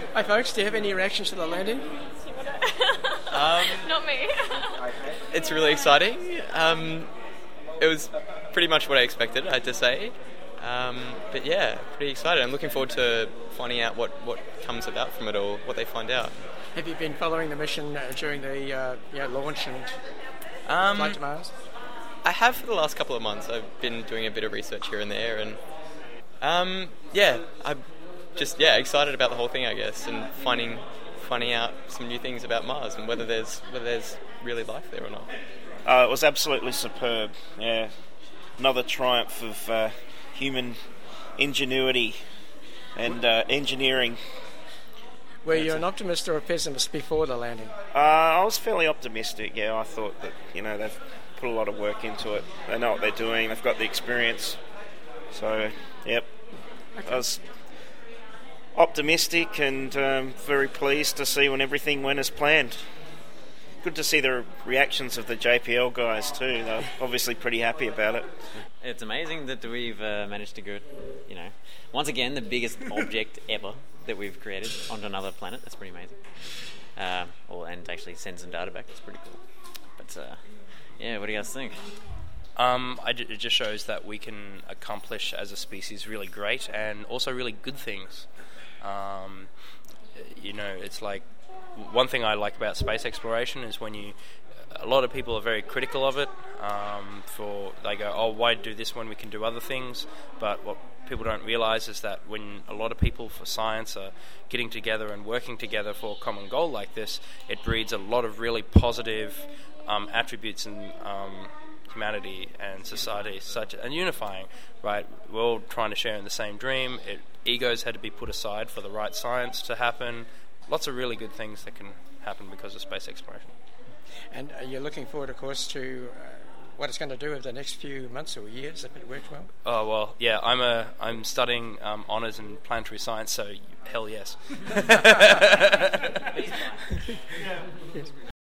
Hi folks, do you have any reactions to the landing? Not me. It's really exciting. It was pretty much what I expected, I had to say. But yeah, pretty excited. I'm looking forward to finding out what comes about from it all, what they find out. Have you been following the mission during the launch and flight to Mars? I have for the last couple of months. I've been doing a bit of research here and there, and I'm just excited about the whole thing, I guess, and finding out some new things about Mars and whether there's really life there or not. It was absolutely superb. Yeah, another triumph of human ingenuity and engineering. Were you an optimist or a pessimist before the landing? I was fairly optimistic. Yeah, I thought that they've put a lot of work into it. They know what they're doing. They've got the experience. So, yep. Okay. I was optimistic and very pleased to see when everything went as planned. Good to see the reactions of the JPL guys too. They're obviously pretty happy about it. It's amazing that we've managed to get, once again, the biggest object ever that we've created onto another planet. That's pretty amazing. And actually send some data back. That's pretty cool. But what do you guys think? It just shows that we can accomplish as a species really great and also really good things. It's like one thing I like about space exploration is when a lot of people are very critical of it. They go, oh, why do this when we can do other things? But what people don't realise is that when a lot of people for science are getting together and working together for a common goal like this, it breeds a lot of really positive attributes in humanity and society, and unifying, right? We're all trying to share in the same dream. Egos had to be put aside for the right science to happen. Lots of really good things that can happen because of space exploration. And you're looking forward, of course, to what it's going to do over the next few months or years if it works well? Oh, well, yeah, I'm studying honours in planetary science, so hell yes. Yes.